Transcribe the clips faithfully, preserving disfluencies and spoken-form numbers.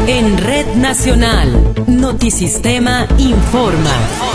En Red Nacional, Notisistema informa.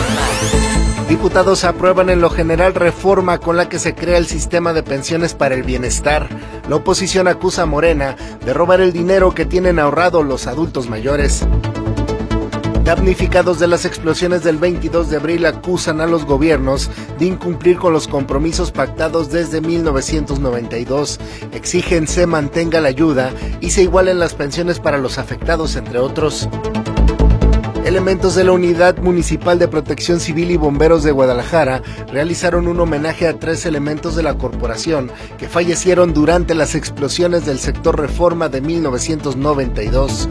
Diputados aprueban en lo general reforma con la que se crea el sistema de pensiones para el bienestar. La oposición acusa a Morena de robar el dinero que tienen ahorrado los adultos mayores. Damnificados de las explosiones del veintidós de abril acusan a los gobiernos de incumplir con los compromisos pactados desde mil novecientos noventa y dos. Exigen se mantenga la ayuda y se igualen las pensiones para los afectados, entre otros. Elementos de la Unidad Municipal de Protección Civil y Bomberos de Guadalajara realizaron un homenaje a tres elementos de la corporación que fallecieron durante las explosiones del sector Reforma de mil novecientos noventa y dos.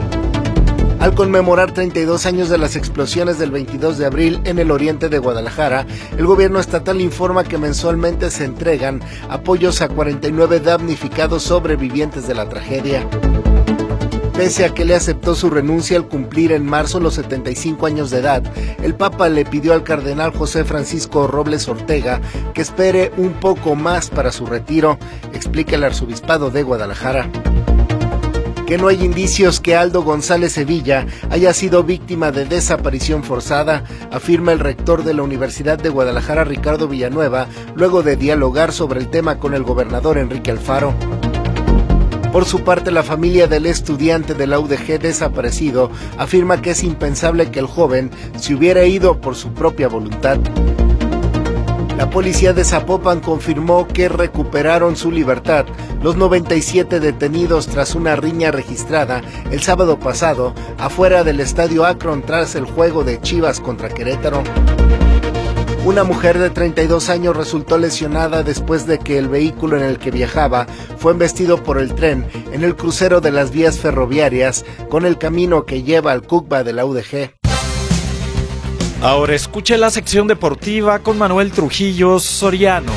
Al conmemorar treinta y dos años de las explosiones del veintidós de abril en el oriente de Guadalajara, el gobierno estatal informa que mensualmente se entregan apoyos a cuarenta y nueve damnificados sobrevivientes de la tragedia. Pese a que le aceptó su renuncia al cumplir en marzo los setenta y cinco años de edad, el Papa le pidió al cardenal José Francisco Robles Ortega que espere un poco más para su retiro, explica el arzobispado de Guadalajara. Que no hay indicios que Aldo González Sevilla haya sido víctima de desaparición forzada, afirma el rector de la Universidad de Guadalajara, Ricardo Villanueva, luego de dialogar sobre el tema con el gobernador Enrique Alfaro. Por su parte, la familia del estudiante de la U D G desaparecido afirma que es impensable que el joven se hubiera ido por su propia voluntad. La policía de Zapopan confirmó que recuperaron su libertad los noventa y siete detenidos tras una riña registrada el sábado pasado afuera del estadio Akron tras el juego de Chivas contra Querétaro. Una mujer de treinta y dos años resultó lesionada después de que el vehículo en el que viajaba fue embestido por el tren en el crucero de las vías ferroviarias con el camino que lleva al Cucba de la U D G. Ahora escuche la sección deportiva con Manuel Trujillo Soriano.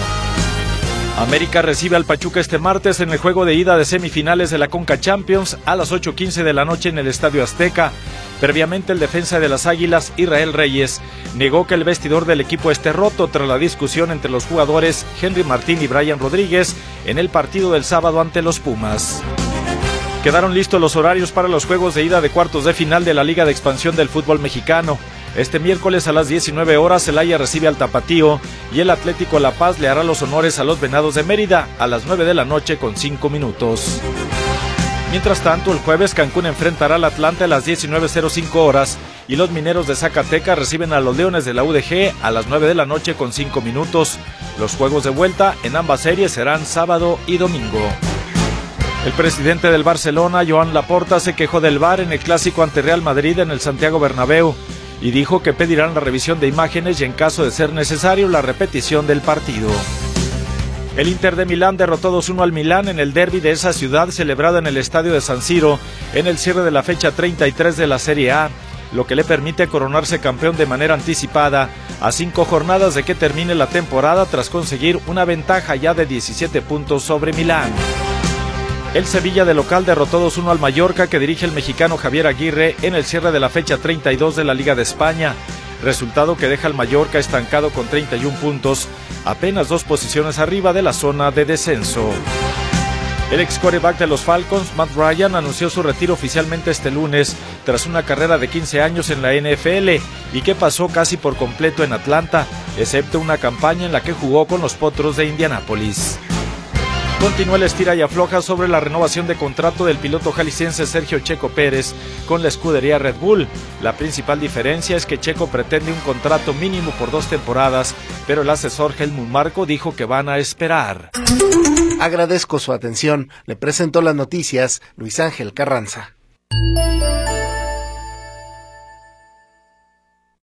América recibe al Pachuca este martes en el juego de ida de semifinales de la Conca Champions a las ocho quince de la noche en el Estadio Azteca. Previamente, el defensa de las Águilas, Israel Reyes, negó que el vestidor del equipo esté roto tras la discusión entre los jugadores Henry Martín y Brian Rodríguez en el partido del sábado ante los Pumas. Quedaron listos los horarios para los juegos de ida de cuartos de final de la Liga de Expansión del Fútbol Mexicano. Este miércoles a las diecinueve horas, Celaya recibe al Tapatío y el Atlético La Paz le hará los honores a los Venados de Mérida a las nueve de la noche con cinco minutos. Mientras tanto, el jueves Cancún enfrentará al Atlante a las diecinueve cero cinco horas y los Mineros de Zacatecas reciben a los Leones de la U D G a las nueve de la noche con cinco minutos. Los juegos de vuelta en ambas series serán sábado y domingo. El presidente del Barcelona, Joan Laporta, se quejó del V A R en el clásico ante Real Madrid en el Santiago Bernabéu y dijo que pedirán la revisión de imágenes y en caso de ser necesario la repetición del partido. El Inter de Milán derrotó dos uno al Milán en el derbi de esa ciudad celebrado en el estadio de San Siro en el cierre de la fecha treinta y tres de la Serie A, lo que le permite coronarse campeón de manera anticipada a cinco jornadas de que termine la temporada tras conseguir una ventaja ya de diecisiete puntos sobre Milán. El Sevilla de local derrotó dos uno al Mallorca que dirige el mexicano Javier Aguirre en el cierre de la fecha treinta y dos de la Liga de España, resultado que deja al Mallorca estancado con treinta y un puntos, apenas dos posiciones arriba de la zona de descenso. El ex quarterback de los Falcons, Matt Ryan, anunció su retiro oficialmente este lunes tras una carrera de quince años en la N F L y que pasó casi por completo en Atlanta, excepto una campaña en la que jugó con los Potros de Indianápolis. Continúa el estira y afloja sobre la renovación de contrato del piloto jalisciense Sergio Checo Pérez con la escudería Red Bull. La principal diferencia es que Checo pretende un contrato mínimo por dos temporadas, pero el asesor Helmut Marko dijo que van a esperar. Agradezco su atención. Le presento las noticias Luis Ángel Carranza.